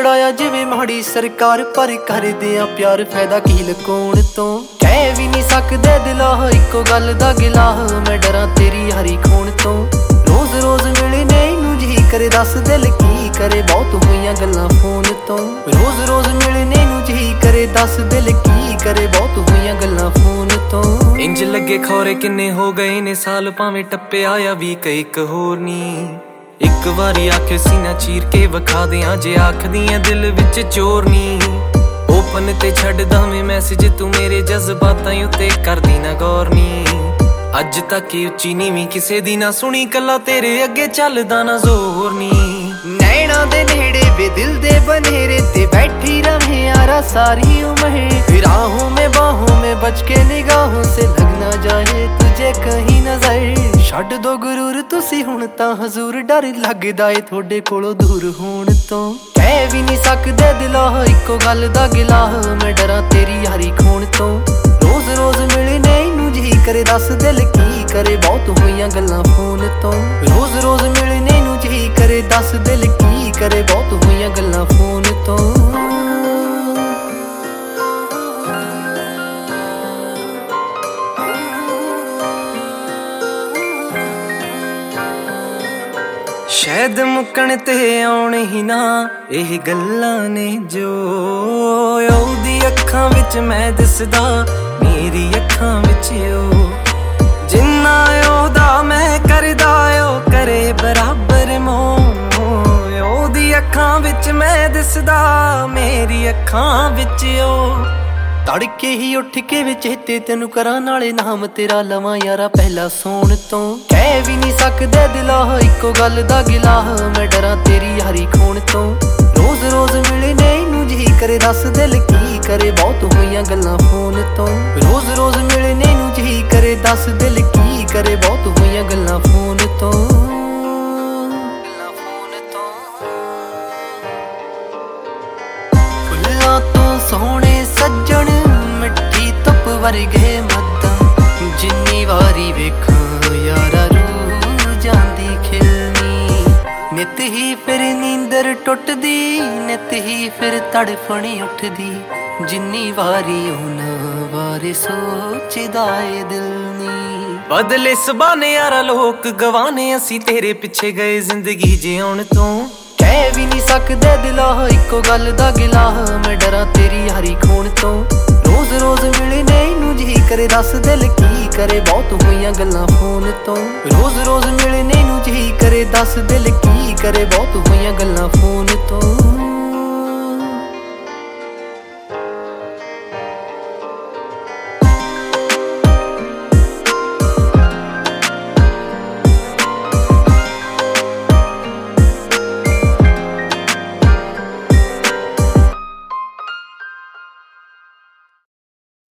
ਛੜਾਇਆ ਜਿਵੇਂ ਮਾੜੀ ਸਰਕਾਰ, ਪਰ ਕਰਦੇ ਆ ਪਿਆਰ ਫਾਇਦਾ ਕੀ ਲੁਕਾਉਣ ਤੋਂ। ਕਹਿ ਵੀ ਨਹੀਂ ਸਕਦੇ ਦਿਲਾਂ ਇੱਕੋ ਗੱਲ ਦਾ ਗਿਲਾ, ਮੈਂ ਡਰਾਂ ਤੇਰੀ ਹਰੀ ਖੂਨ ਤੋਂ। ਰੋਜ਼ ਰੋਜ਼ ਮਿਲਣੇ ਨੂੰ ਜੀ ਕਰੇ, ਦੱਸ ਦਿਲ ਕੀ ਕਰੇ, ਬਹੁਤ ਹੋਈਆਂ ਗੱਲਾਂ ਫੋਨ ਤੋਂ। ਰੋਜ਼ ਰੋਜ਼ ਮਿਲਣੇ ਨੂੰ ਜੀ ਕਰੇ, ਦੱਸ ਦਿਲ ਕੀ ਕਰੇ, ਬਹੁਤ ਹੋਈਆਂ ਗੱਲਾਂ ਫੋਨ ਤੋਂ। ਇੰਜ ਲੱਗੇ ਖੌਰੇ ਕਿੰਨੇ ਹੋ ਗਏ ਨੇ ਸਾਲ, ਭਾਵੇਂ ਟੱਪਿਆ ਆ ਵੀ ਕਈ ਇੱਕ ਹੋਰ ਨੀ। ਇੱਕ ਵਾਰੀ ਆਖੇ ਸੀਨਾ ਚੀਰ ਕੇ ਵਿਖਾ ਦਿਆਂ, ਜੇ ਆਖਦੀਆਂ ਦਿਲ ਵਿੱਚ ਚੋਰ ਨੀ। ਓਪਨ ਤੇ ਛੱਡਦਾ ਵੇਂ ਮੈਸੇਜ ਤੂੰ ਮੇਰੇ ਜਜ਼ਬਾਤਾਂ ਉੱਤੇ ਕਰਦੀ ਨਾ ਗੌਰ ਨੀ। ਅੱਜ ਤੱਕ ਉੱਚੀ ਨੀਵੀਂ ਕਿਸੇ ਦੀ ਨਾ ਸੁਣੀ, ਕੱਲਾ ਤੇਰੇ ਅੱਗੇ ਚੱਲਦਾ ਨਾ ਜ਼ੋਰ ਨੀ। ਨੈਣਾ ਦੇ ਨੇੜੇ ਵੇ ਦਿਲ ਦੇ ਬਨੇਰੇ ਤੇ ਬੈਠੀ रहे यारा सारी उम्र। राहों में बाहों में बच के निगाहों से लग ना जाए तुझे कहीं नजर। छड्ड दो गुरूर तुसी हुण तां हजूर, डर लगदा ए थोड़े कोलों दूर होण तों। कह भी नहीं सकदे दिलों इक्को गल दा गिला, मैं डरां तेरी यारी खोण तों। रोज रोज मिलने नूं जी करे, दस दिल की करे, बहुत होईयां गल्लां फोन तों। रोज रोज मिलने नूं जी करे, दस दिल की करे, बहुत होईयां गल्लां फोन तों। शायद मुकण ते आउण ही ना ਇਹ ਗੱਲਾਂ ਨੇ ਜੋ। ਉਹਦੀ ਅੱਖਾਂ ਵਿੱਚ ਮੈਂ ਦਿਸਦਾ, ਮੇਰੀ ਅੱਖਾਂ ਵਿੱਚ ਉਹ। ਜਿੰਨਾ ਉਹਦਾ ਮੈਂ ਕਰਦਾ ਉਹ ਕਰੇ ਬਰਾਬਰ ਮੋਹ। ਉਹਦੀ ਅੱਖਾਂ ਵਿੱਚ ਮੈਂ ਦਿਸਦਾ, ਮੇਰੀ ਅੱਖਾਂ ਵਿੱਚ ਉਹ। तड़के ही उठ के वे चेते तेनू करा, नाले नाम तेरा लवां यारा पहला सोण तो। कह भी नहीं सकदे दिला इक्को गल दा गिला, मैं डरां तेरी यारी खोण तो। रोज रोज मिलने नूं जी करे, दस दिल की करे, बहुत होईयां गल्लां फोन तो। रोज रोज मिलने नूं जी करे, दस दिल की करे, बहुत होईयां गल्लां फोन तो। फुल्लां तो सोहणे सज्जण मिट्टी धुप वर्गे मद्दम, जिन्नी वारी वेखां यारा रूह जांदी खिलनी। नित ही फिर नींदर टुटदी, नित ही फिर तड़फणी उठदी, जिन्नी वारी उन्हां बारे सोचदा ए दिल नी। बदले सबाने यारा लोक गवाने, असी तेरे पिछे गए जिंदगी जिउण तो। कह भी नहीं सकदे दिला इक्को गल दा गिला, मैं डरां तेरी यारी खोण तो। रोज रोज मिलने नूं जी करे, दस दिल की करे, बहुत होईयां गल्लां फोन तो। रोज रोज मिलने नूं जी करे, दस दिल की करे, बहुत होईयां गल्लां फोन